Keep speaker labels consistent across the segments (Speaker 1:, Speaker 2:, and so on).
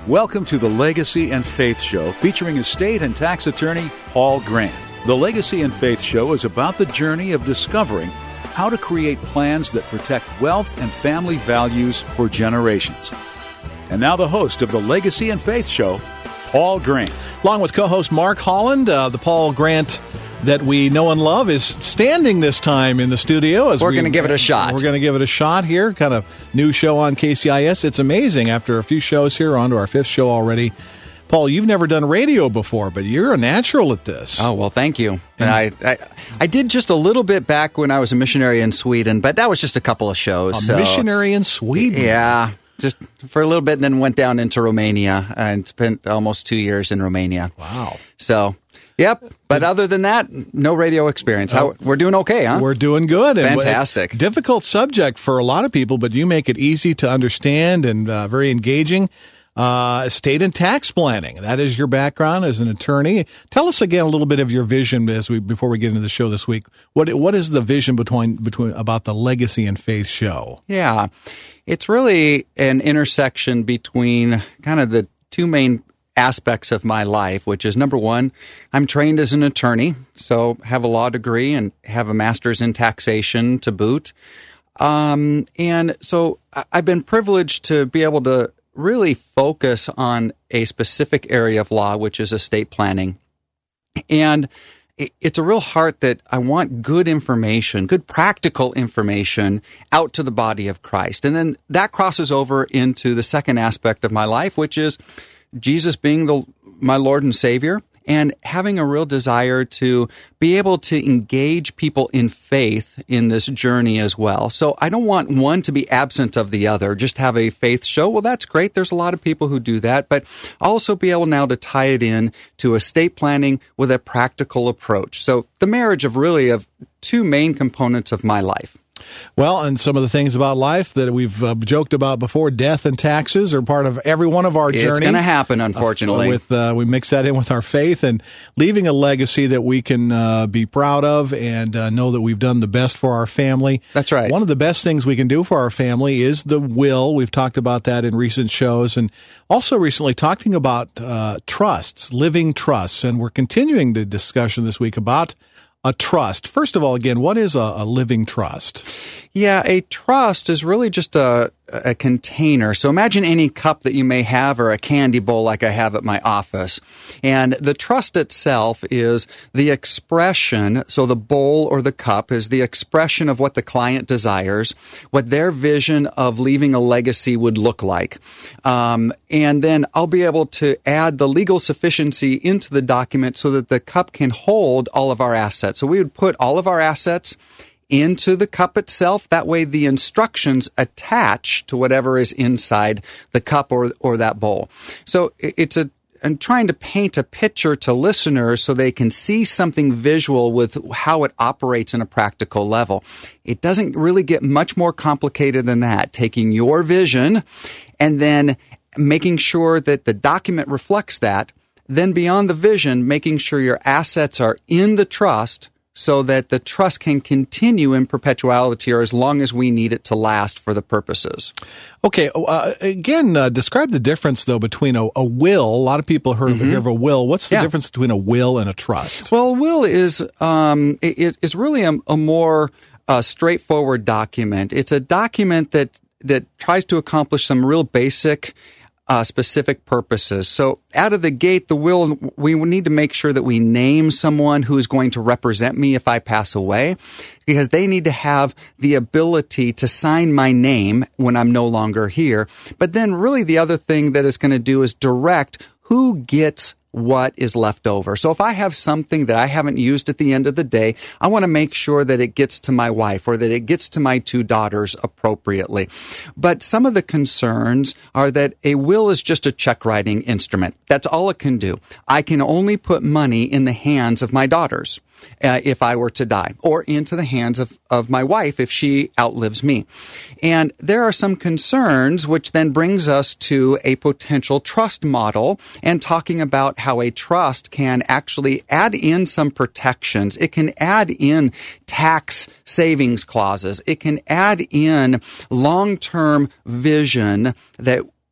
Speaker 1: Welcome to the Legacy and Faith Show, featuring estate and tax attorney Paul Grant. The Legacy and Faith Show is about the journey of discovering how to create plans that protect wealth and family values for generations. And now the host of the Legacy and Faith Show, Paul Grant.
Speaker 2: Along with co-host Mark Holland, the Paul Grant that we know and love is standing this time in the studio.
Speaker 3: We're going to give it a shot.
Speaker 2: We're going to give it a shot here. Kind of new show on KCIS. It's amazing. After a few shows here, on to our fifth show already. Paul, you've never done radio before, but you're a natural at this.
Speaker 3: Oh, well, thank you. And I did just a little bit back when I was a missionary in Sweden, but that was just a couple of shows.
Speaker 2: Missionary in Sweden?
Speaker 3: Yeah, just for a little bit, and then went down into Romania and spent almost 2 years in Romania.
Speaker 2: Wow.
Speaker 3: So... Yep, but other than that, no radio experience. We're doing okay, huh?
Speaker 2: We're doing good.
Speaker 3: Fantastic.
Speaker 2: Difficult subject for a lot of people, but you make it easy to understand and very engaging. Estate and tax planning. That is your background as an attorney. Tell us again a little bit of your vision before we get into the show this week. What is the vision between about the Legacy and Faith show?
Speaker 3: Yeah, it's really an intersection between kind of the two main aspects of my life, which is, number one, I'm trained as an attorney, so have a law degree and have a master's in taxation to boot. And so I've been privileged to be able to really focus on a specific area of law, which is estate planning. And it's a real heart that I want good information, good practical information out to the body of Christ. And then that crosses over into the second aspect of my life, which is Jesus being my Lord and Savior, and having a real desire to be able to engage people in faith in this journey as well. So I don't want one to be absent of the other, just have a faith show. Well, that's great. There's a lot of people who do that, but also be able now to tie it in to estate planning with a practical approach. So the marriage of two main components of my life.
Speaker 2: Well, and some of the things about life that we've joked about before, death and taxes, are part of every one of our journey.
Speaker 3: It's going to happen, unfortunately.
Speaker 2: We mix that in with our faith and leaving a legacy that we can be proud of and know that we've done the best for our family.
Speaker 3: That's right.
Speaker 2: One of the best things we can do for our family is the will. We've talked about that in recent shows, and also recently talking about trusts, living trusts, and we're continuing the discussion this week about a trust. First of all, again, what is a living trust?
Speaker 3: Yeah, a trust is really just a container. So imagine any cup that you may have or a candy bowl like I have at my office. And the trust itself is the expression, so the bowl or the cup is the expression of what the client desires, what their vision of leaving a legacy would look like. And then I'll be able to add the legal sufficiency into the document so that the cup can hold all of our assets. So we would put all of our assets into the cup itself. That way the instructions attach to whatever is inside the cup or that bowl. So I'm trying to paint a picture to listeners so they can see something visual with how it operates in a practical level. It doesn't really get much more complicated than that. Taking your vision and then making sure that the document reflects that. Then beyond the vision, making sure your assets are in the trust so that the trust can continue in perpetuality or as long as we need it to last for the purposes.
Speaker 2: Okay, again, describe the difference, though, between a will. A lot of people hear of a will. What's the difference between a will and a trust?
Speaker 3: Well, a will is really a more straightforward document. It's a document that tries to accomplish some real basic specific purposes. So out of the gate, the will, we need to make sure that we name someone who is going to represent me if I pass away, because they need to have the ability to sign my name when I'm no longer here. But then really the other thing that it's going to do is direct who gets what is left over. So if I have something that I haven't used at the end of the day, I want to make sure that it gets to my wife or that it gets to my two daughters appropriately. But some of the concerns are that a will is just a check writing instrument. That's all it can do. I can only put money in the hands of my daughters if I were to die, or into the hands of my wife if she outlives me. And there are some concerns, which then brings us to a potential trust model and talking about how a trust can actually add in some protections. It can add in tax savings clauses. It can add in long-term vision that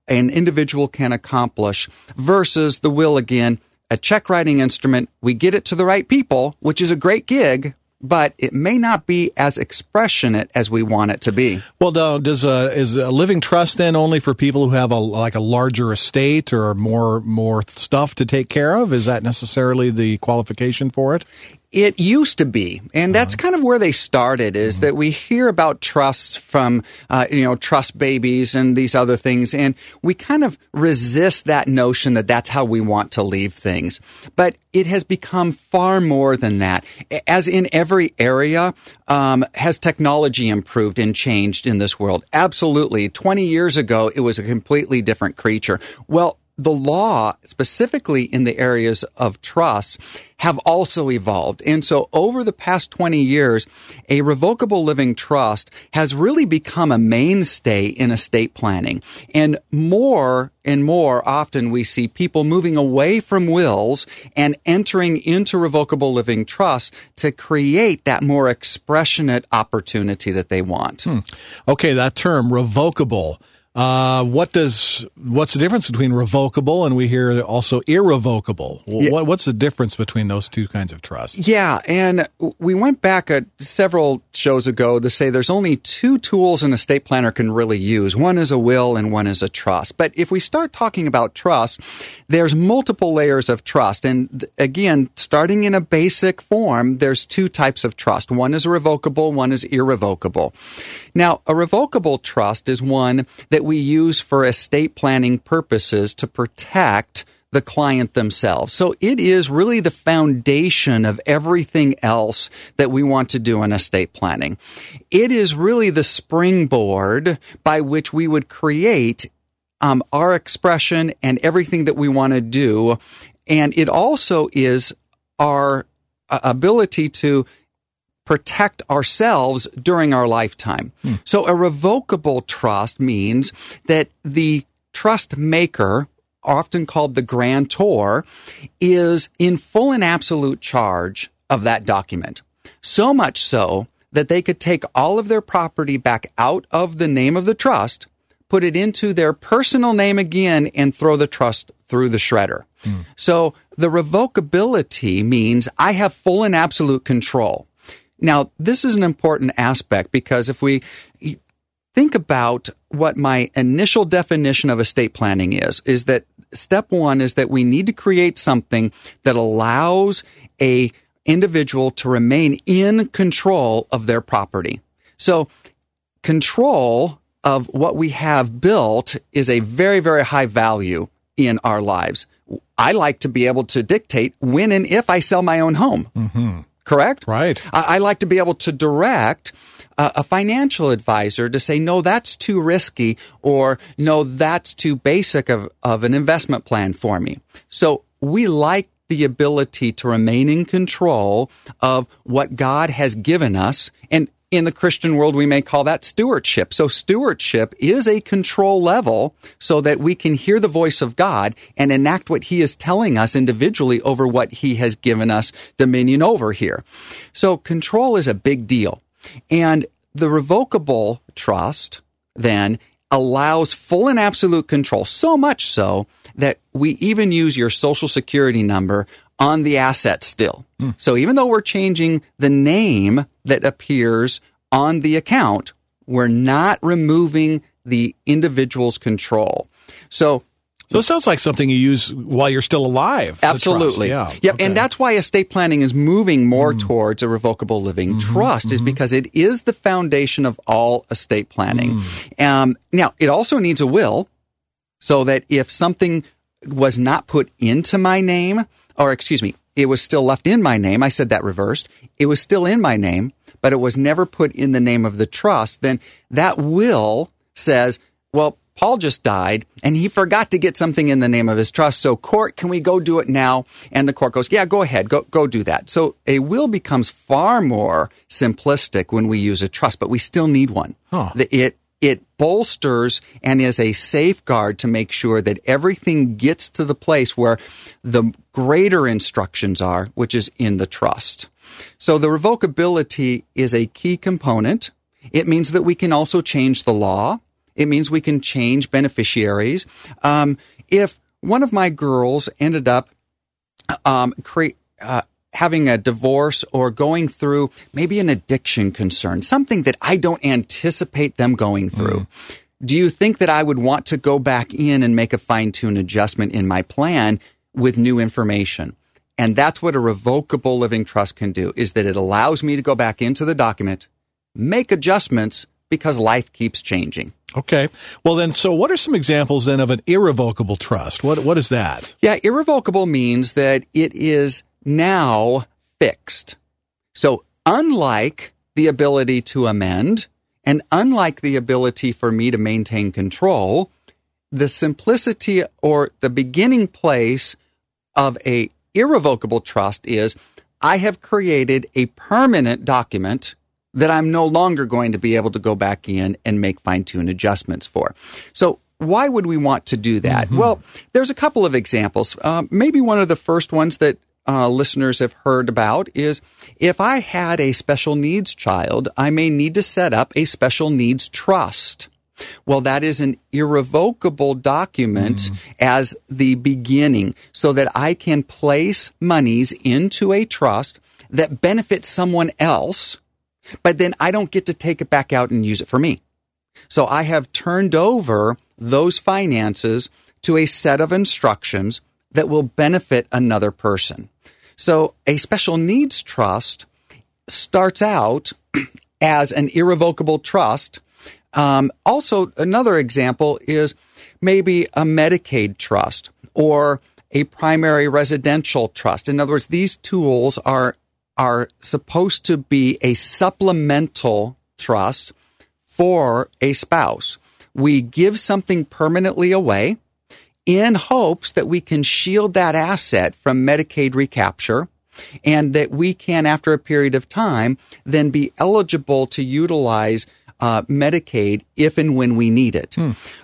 Speaker 3: an individual can accomplish versus the will, again, a check writing instrument. We get it to the right people, which is a great gig, but it may not be as expressionate as we want it to be.
Speaker 2: Well, is a living trust then only for people who have a larger estate or more stuff to take care of? Is that necessarily the qualification for it?
Speaker 3: It used to be, and that's kind of where they started, is that we hear about trusts from, trust babies and these other things, and we kind of resist that notion that that's how we want to leave things. But it has become far more than that. As in every area, has technology improved and changed in this world? Absolutely. 20 years ago, it was a completely different creature. Well, the law, specifically in the areas of trust, have also evolved. And so over the past 20 years, a revocable living trust has really become a mainstay in estate planning. And more often we see people moving away from wills and entering into revocable living trusts to create that more expressionate opportunity that they want.
Speaker 2: Okay, that term, revocable. What's the difference between revocable and we hear also irrevocable? What's the difference between those two kinds of trusts?
Speaker 3: Yeah, and we went back several shows ago to say there's only two tools an estate planner can really use. One is a will and one is a trust. But if we start talking about trust, there's multiple layers of trust. And again, starting in a basic form, there's two types of trust. One is revocable, one is irrevocable. Now, a revocable trust is one that we use for estate planning purposes to protect the client themselves. So it is really the foundation of everything else that we want to do in estate planning. It is really the springboard by which we would create our expression and everything that we want to do. And it also is our ability to protect ourselves during our lifetime. So a revocable trust means that the trust maker, often called the grantor, is in full and absolute charge of that document. So much so that they could take all of their property back out of the name of the trust, put it into their personal name again, and throw the trust through the shredder. So the revocability means I have full and absolute control. Now, this is an important aspect because if we think about what my initial definition of estate planning is that step one is that we need to create something that allows a individual to remain in control of their property. So control of what we have built is a very, very high value in our lives. I like to be able to dictate when and if I sell my own home. Correct?
Speaker 2: Right.
Speaker 3: I like to be able to direct a financial advisor to say, no, that's too risky, or no, that's too basic of an investment plan for me. So we like the ability to remain in control of what God has given us. And in the Christian world, we may call that stewardship. So stewardship is a control level so that we can hear the voice of God and enact what He is telling us individually over what He has given us dominion over here. So control is a big deal. And the revocable trust then allows full and absolute control, so much so that we even use your Social Security number on the asset still. So even though we're changing the name that appears on the account, we're not removing the individual's control. So
Speaker 2: it sounds like something you use while you're still alive.
Speaker 3: Absolutely.
Speaker 2: Yeah.
Speaker 3: Yep.
Speaker 2: Okay.
Speaker 3: And that's why estate planning is moving more towards a revocable living trust, is because it is the foundation of all estate planning. Now, it also needs a will, so that if something was not put into my name, or excuse me, it was still left in my name. I said that reversed. It was still in my name, but it was never put in the name of the trust. Then that will says, well, Paul just died and he forgot to get something in the name of his trust. So court, can we go do it now? And the court goes, yeah, go ahead. Go do that. So a will becomes far more simplistic when we use a trust, but we still need one. It bolsters and is a safeguard to make sure that everything gets to the place where the greater instructions are, which is in the trust. So the revocability is a key component. It means that we can also change the law. It means we can change beneficiaries. If one of my girls ended up having a divorce or going through maybe an addiction concern, something that I don't anticipate them going through, do you think that I would want to go back in and make a fine-tune adjustment in my plan with new information? And that's what a revocable living trust can do, is that it allows me to go back into the document, make adjustments because life keeps changing.
Speaker 2: Okay. Well, then, so what are some examples then of an irrevocable trust? What is that?
Speaker 3: Yeah, irrevocable means that it is now fixed. So unlike the ability to amend and unlike the ability for me to maintain control, the simplicity or the beginning place of a irrevocable trust is I have created a permanent document that I'm no longer going to be able to go back in and make fine-tune adjustments for. So why would we want to do that? Well, there's a couple of examples. Maybe one of the first ones that listeners have heard about is if I had a special needs child, I may need to set up a special needs trust. Well, that is an irrevocable document as the beginning so that I can place monies into a trust that benefits someone else, but then I don't get to take it back out and use it for me. So I have turned over those finances to a set of instructions that will benefit another person. So a special needs trust starts out as an irrevocable trust. Also, another example is maybe a Medicaid trust or a primary residential trust. In other words, these tools are supposed to be a supplemental trust for a spouse. We give something permanently away in hopes that we can shield that asset from Medicaid recapture and that we can, after a period of time, then be eligible to utilize Medicaid if and when we need it.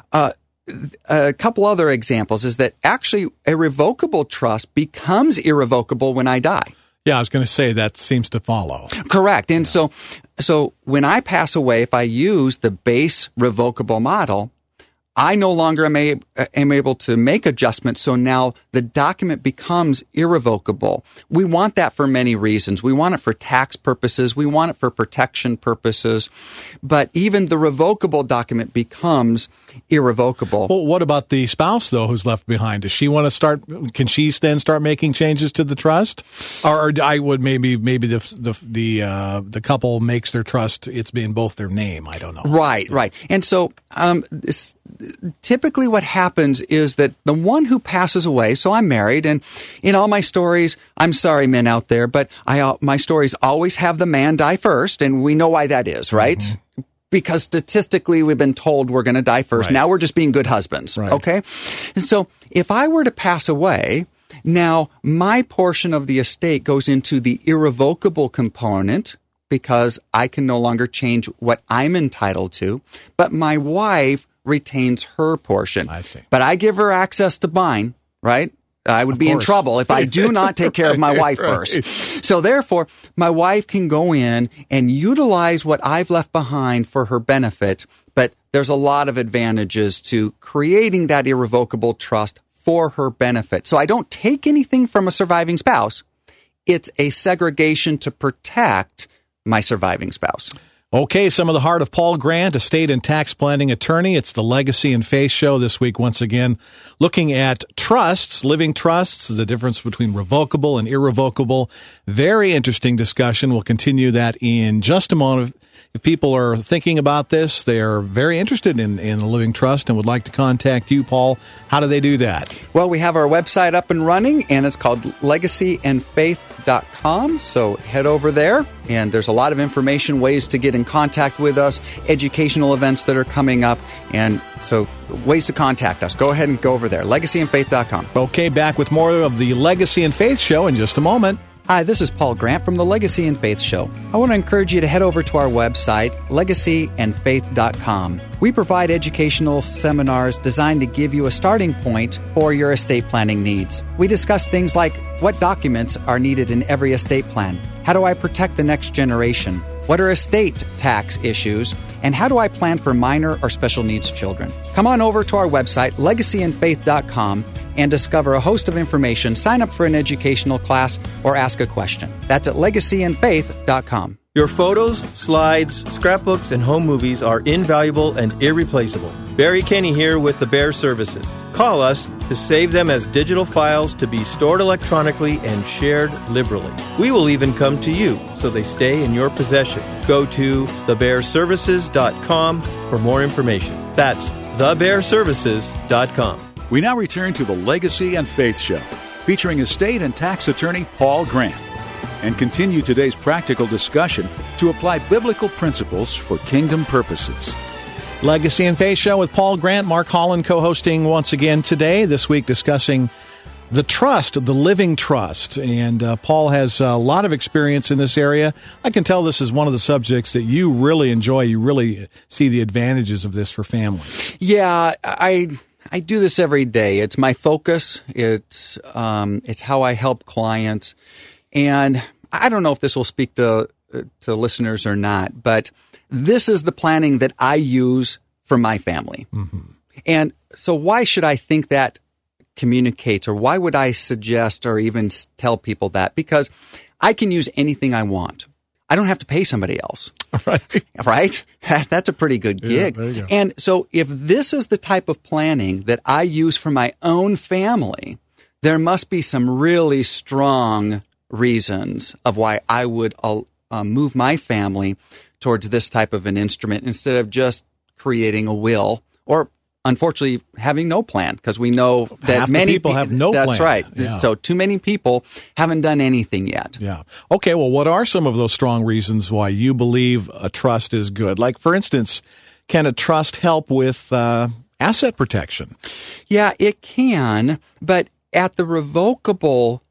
Speaker 3: A couple other examples is that actually a revocable trust becomes irrevocable when I die.
Speaker 2: Yeah, I was going to say that seems to follow.
Speaker 3: Correct. And so when I pass away, if I use the base revocable model, I no longer am able to make adjustments, so now the document becomes irrevocable. We want that for many reasons. We want it for tax purposes. We want it for protection purposes. But even the revocable document becomes irrevocable.
Speaker 2: Well, what about the spouse, though, who's left behind? Does she want to start? Can she then start making changes to the trust? Or I would maybe the couple makes their trust, it's in both their name. I don't know.
Speaker 3: Right. And so typically what happens is that the one who passes away, so I'm married, and in all my stories, I'm sorry, men out there, but my stories always have the man die first, and we know why that is, right? Mm-hmm. Because statistically, we've been told we're going to die first. Right. Now we're just being good husbands, right. Okay? And so if I were to pass away, now my portion of the estate goes into the irrevocable component, because I can no longer change what I'm entitled to, but my wife retains her portion.
Speaker 2: I see.
Speaker 3: But I give her access to mine, right? I would be in trouble if I do not take care of my wife first. So therefore, my wife can go in and utilize what I've left behind for her benefit, but there's a lot of advantages to creating that irrevocable trust for her benefit. So I don't take anything from a surviving spouse. It's a segregation to protect my surviving spouse.
Speaker 2: Okay, some of the heart of Paul Grant, estate and tax planning attorney. It's the Legacy and Faith Show this week, once again, looking at trusts, living trusts, the difference between revocable and irrevocable. Very interesting discussion. We'll continue that in just a moment. If people are thinking about this, they are very interested in a living trust and would like to contact you, Paul, how do they do that?
Speaker 3: Well, we have our website up and running, and it's called legacyandfaith.com. So head over there, and there's a lot of information, ways to get in contact with us, educational events that are coming up, and so ways to contact us. Go ahead and go over there, legacyandfaith.com.
Speaker 2: Okay, back with more of the Legacy and Faith Show in just a moment.
Speaker 3: Hi, this is Paul Grant from the Legacy and Faith Show. I want to encourage you to head over to our website, legacyandfaith.com. We provide educational seminars designed to give you a starting point for your estate planning needs. We discuss things like what documents are needed in every estate plan, how do I protect the next generation, what are estate tax issues, And how do I plan for minor or special needs children? Come on over to our website, legacyandfaith.com, and discover a host of information, sign up for an educational class, or ask a question. That's at legacyandfaith.com.
Speaker 4: Your photos, slides, scrapbooks, and home movies are invaluable and irreplaceable. Barry Kenny here with the Bear Services. Call us to save them as digital files to be stored electronically and shared liberally. We will even come to you so they stay in your possession. Go to thebearservices.com for more information. That's thebearservices.com.
Speaker 1: We now return to the Legacy and Faith Show, featuring estate and tax attorney Paul Grant, and continue today's practical discussion to apply biblical principles for kingdom purposes.
Speaker 2: Legacy and Faith Show with Paul Grant, Mark Holland co-hosting once again today, this week discussing the trust, the living trust. And Paul has a lot of experience in this area. I can tell this is one of the subjects that you really enjoy. You really see the advantages of this for families.
Speaker 3: Yeah, I do this every day. It's my focus. It's how I help clients. And I don't know if this will speak to listeners or not, but this is the planning that I use for my family. Mm-hmm. And so why should I think that communicates, or why would I suggest or even tell people that? Because I can use anything I want. I don't have to pay somebody else. Right? That's a pretty good gig. Yeah, there you go. And so if this is the type of planning that I use for my own family, there must be some really strong reasons of why I would move my family towards this type of an instrument instead of just creating a will, or unfortunately having no plan, because we know that many
Speaker 2: people have no plan.
Speaker 3: That's right.
Speaker 2: Yeah.
Speaker 3: So too many people haven't done anything yet.
Speaker 2: Yeah. Okay, well, what are some of those strong reasons why you believe a trust is good? Like, for instance, can a trust help with asset protection?
Speaker 3: Yeah, it can, but at the revocable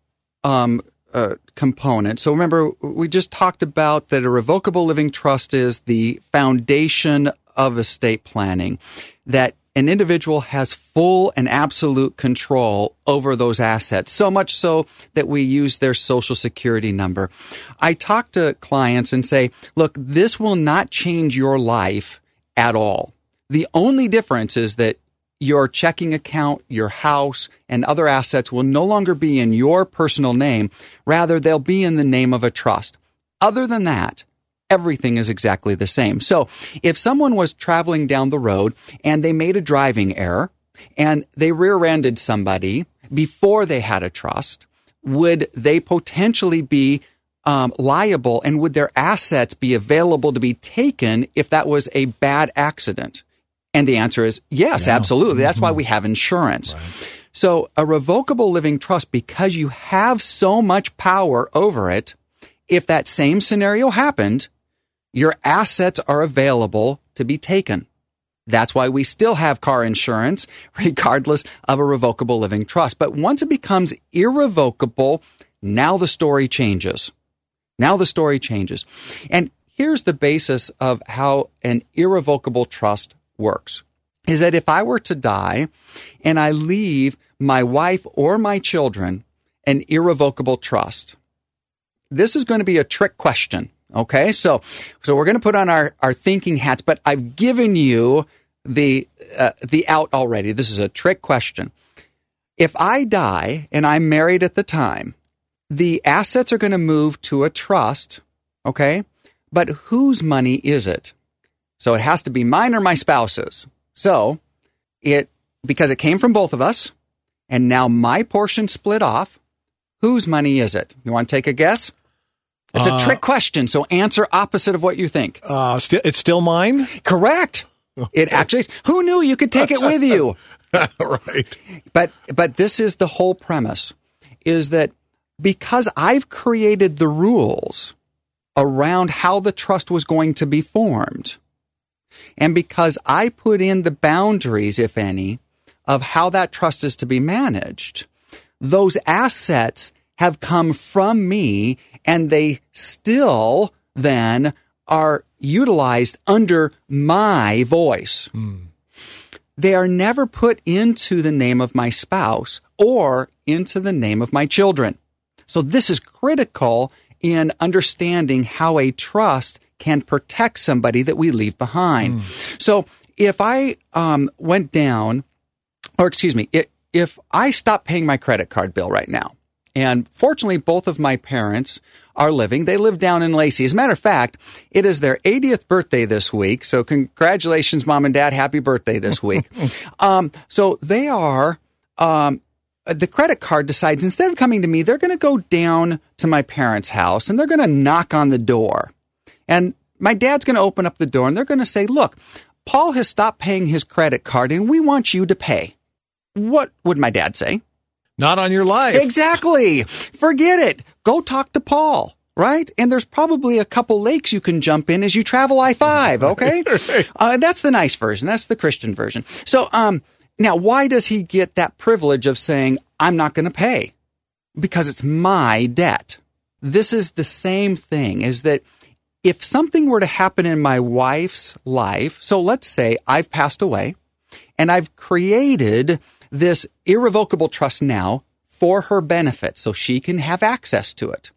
Speaker 3: component. So remember, we just talked about that a revocable living trust is the foundation of estate planning, that an individual has full and absolute control over those assets, so much so that we use their Social Security number. I talk to clients and say, look, this will not change your life at all. The only difference is that your checking account, your house, and other assets will no longer be in your personal name. Rather, they'll be in the name of a trust. Other than that, everything is exactly the same. So if someone was traveling down the road and they made a driving error and they rear-ended somebody before they had a trust, would they potentially be liable, and would their assets be available to be taken if that was a bad accident? And the answer is yes, absolutely. That's why we have insurance. Right. So a revocable living trust, because you have so much power over it, if that same scenario happened, your assets are available to be taken. That's why we still have car insurance, regardless of a revocable living trust. But once it becomes irrevocable, now the story changes. And here's the basis of how an irrevocable trust works, is that if I were to die and I leave my wife or my children an irrevocable trust, this is going to be a trick question. Okay, so we're going to put on our thinking hats, but I've given you the out already. This is a trick question. If I die and I'm married at the time, the assets are going to move to a trust, okay? But whose money is it? So it has to be mine or my spouse's. So because it came from both of us, and now my portion split off, whose money is it? You want to take a guess? It's a trick question, so answer opposite of what you think.
Speaker 2: It's still mine?
Speaker 3: Correct. It actually, who knew you could take it with you?
Speaker 2: Right.
Speaker 3: But this is the whole premise, is that because I've created the rules around how the trust was going to be formed, and because I put in the boundaries, if any, of how that trust is to be managed, those assets have come from me, and they still then are utilized under my voice. They are never put into the name of my spouse or into the name of my children. So this is critical in understanding how a trust can protect somebody that we leave behind. So if I went down, or excuse me, if I stopped paying my credit card bill right now, and fortunately both of my parents are living. They live down in Lacey. As a matter of fact, it is their 80th birthday this week. So congratulations, Mom and Dad. Happy birthday this week. So they are, the credit card decides instead of coming to me, they're going to go down to my parents' house and they're going to knock on the door. And my dad's going to open up the door and they're going to say, look, Paul has stopped paying his credit card and we want you to pay. What would my dad say?
Speaker 2: Not on your life.
Speaker 3: Exactly. Forget it. Go talk to Paul, right? And there's probably a couple lakes you can jump in as you travel I-5, okay? Right. That's the nice version. That's the Christian version. So now, why does he get that privilege of saying, I'm not going to pay? Because it's my debt. This is the same thing, is that if something were to happen in my wife's life, so let's say I've passed away and I've created this irrevocable trust now for her benefit so she can have access to it.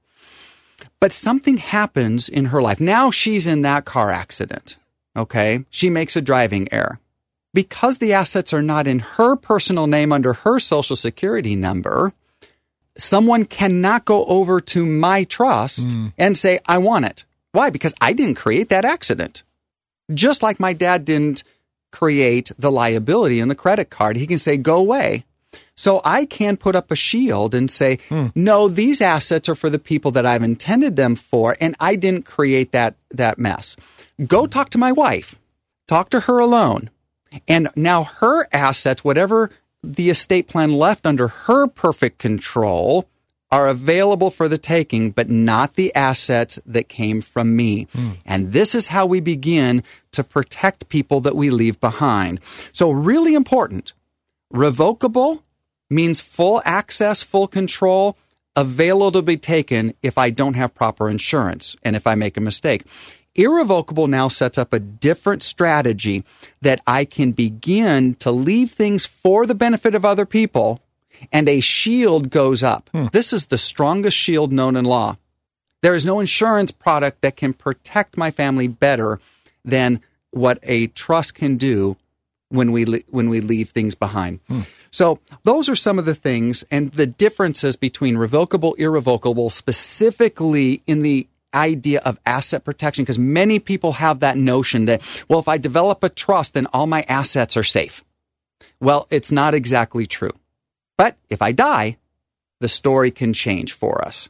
Speaker 3: But something happens in her life. Now she's in that car accident, okay? She makes a driving error. Because the assets are not in her personal name under her Social Security number, someone cannot go over to my trust and say, I want it. Why? Because I didn't create that accident. Just like my dad didn't create the liability in the credit card. He can say, go away. So I can put up a shield and say, no, these assets are for the people that I've intended them for, and I didn't create that mess. Go talk to my wife. Talk to her alone. And now her assets, whatever the estate plan left under her perfect control, are available for the taking, but not the assets that came from me. And this is how we begin to protect people that we leave behind. So really important. Revocable means full access, full control, available to be taken if I don't have proper insurance and if I make a mistake. Irrevocable now sets up a different strategy that I can begin to leave things for the benefit of other people, and a shield goes up. This is the strongest shield known in law. There is no insurance product that can protect my family better than what a trust can do when we leave things behind. So those are some of the things and the differences between revocable, irrevocable, specifically in the idea of asset protection, because many people have that notion that, well, if I develop a trust, then all my assets are safe. Well, it's not exactly true. But if I die, the story can change for us.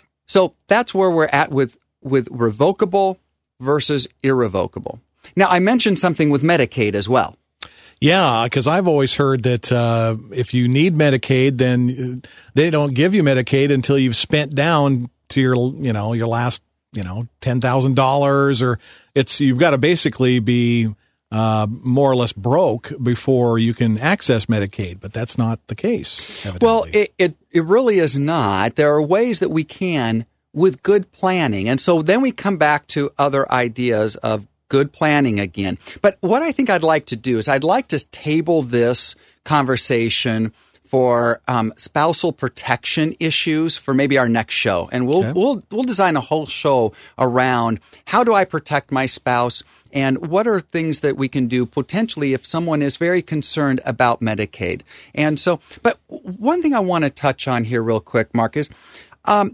Speaker 3: So that's where we're at with revocable versus irrevocable. Now, I mentioned something with Medicaid as well.
Speaker 2: Yeah, because I've always heard that if you need Medicaid, then they don't give you Medicaid until you've spent down to your last, $10,000, or you've got to basically be more or less broke before you can access Medicaid, but that's not the case, evidently.
Speaker 3: Well, it really is not. There are ways that we can with good planning. And so then we come back to other ideas of good planning again. But what I think I'd like to do is I'd like to table this conversation for spousal protection issues for maybe our next show. And we'll design a whole show around how do I protect my spouse and what are things that we can do potentially if someone is very concerned about Medicaid. And so, but one thing I want to touch on here real quick, Mark, is I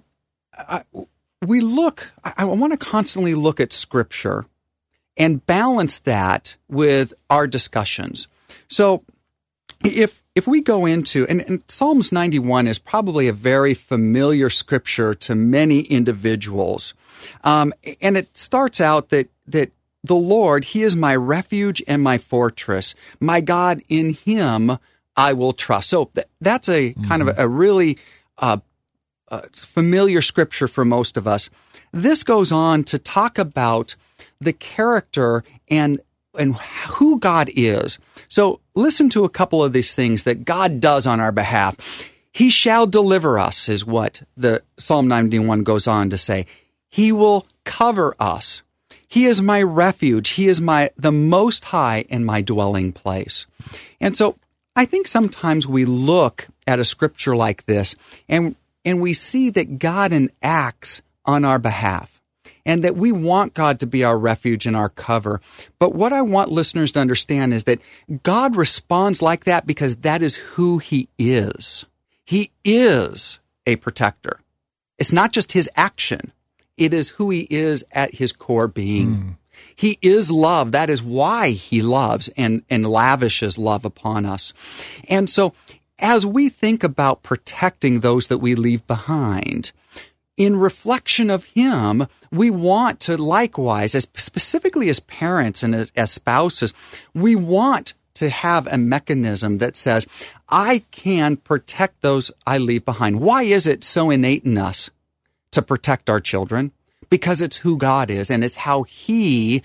Speaker 3: want to constantly look at Scripture and balance that with our discussions. So if we go into, and Psalms 91 is probably a very familiar scripture to many individuals, and it starts out that the Lord, He is my refuge and my fortress. My God, in Him I will trust. So that's a kind of a really familiar scripture for most of us. This goes on to talk about the character and who God is. So listen to a couple of these things that God does on our behalf. He shall deliver us, is what the Psalm 91 goes on to say. He will cover us. He is my refuge. He is the Most High in my dwelling place. And so I think sometimes we look at a scripture like this and we see that God enacts on our behalf. and that we want God to be our refuge and our cover. But what I want listeners to understand is that God responds like that because that is who He is. He is a protector. It's not just His action. It is who He is at His core being. He is love. That is why He loves and lavishes love upon us. And so as we think about protecting those that we leave behind, in reflection of Him, we want to likewise, as specifically as parents and as spouses, we want to have a mechanism that says, I can protect those I leave behind. Why is it so innate in us to protect our children? Because it's who God is, and it's how He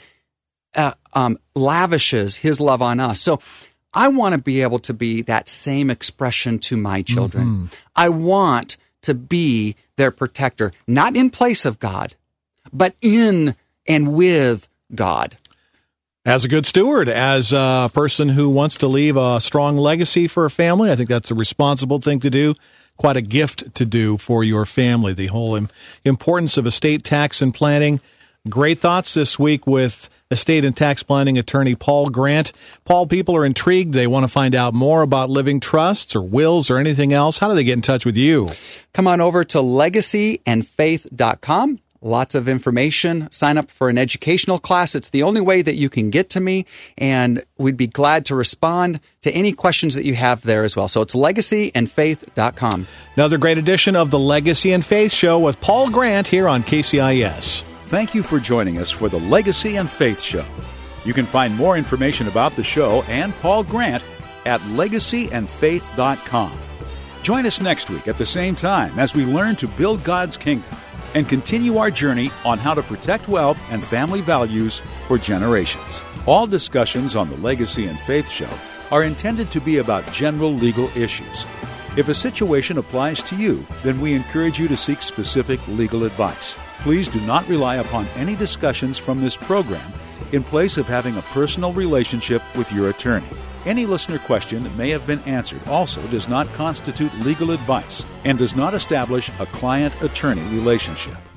Speaker 3: lavishes His love on us. So I want to be able to be that same expression to my children. I want to be their protector, not in place of God, but in and with God.
Speaker 2: As a good steward, as a person who wants to leave a strong legacy for a family, I think that's a responsible thing to do, quite a gift to do for your family. The whole importance of estate tax and planning. Great thoughts this week with estate and tax planning attorney Paul Grant. Paul, people are intrigued. They want to find out more about living trusts or wills or anything else. How do they get in touch with you?
Speaker 3: Come on over to legacyandfaith.com. Lots of information. Sign up for an educational class. It's the only way that you can get to me, and we'd be glad to respond to any questions that you have there as well. So it's legacyandfaith.com.
Speaker 2: Another great edition of the Legacy and Faith Show with Paul Grant here on KCIS.
Speaker 1: Thank you for joining us for the Legacy and Faith Show. You can find more information about the show and Paul Grant at legacyandfaith.com. Join us next week at the same time as we learn to build God's kingdom and continue our journey on how to protect wealth and family values for generations. All discussions on the Legacy and Faith Show are intended to be about general legal issues. If a situation applies to you, then we encourage you to seek specific legal advice. Please do not rely upon any discussions from this program in place of having a personal relationship with your attorney. Any listener question that may have been answered also does not constitute legal advice and does not establish a client-attorney relationship.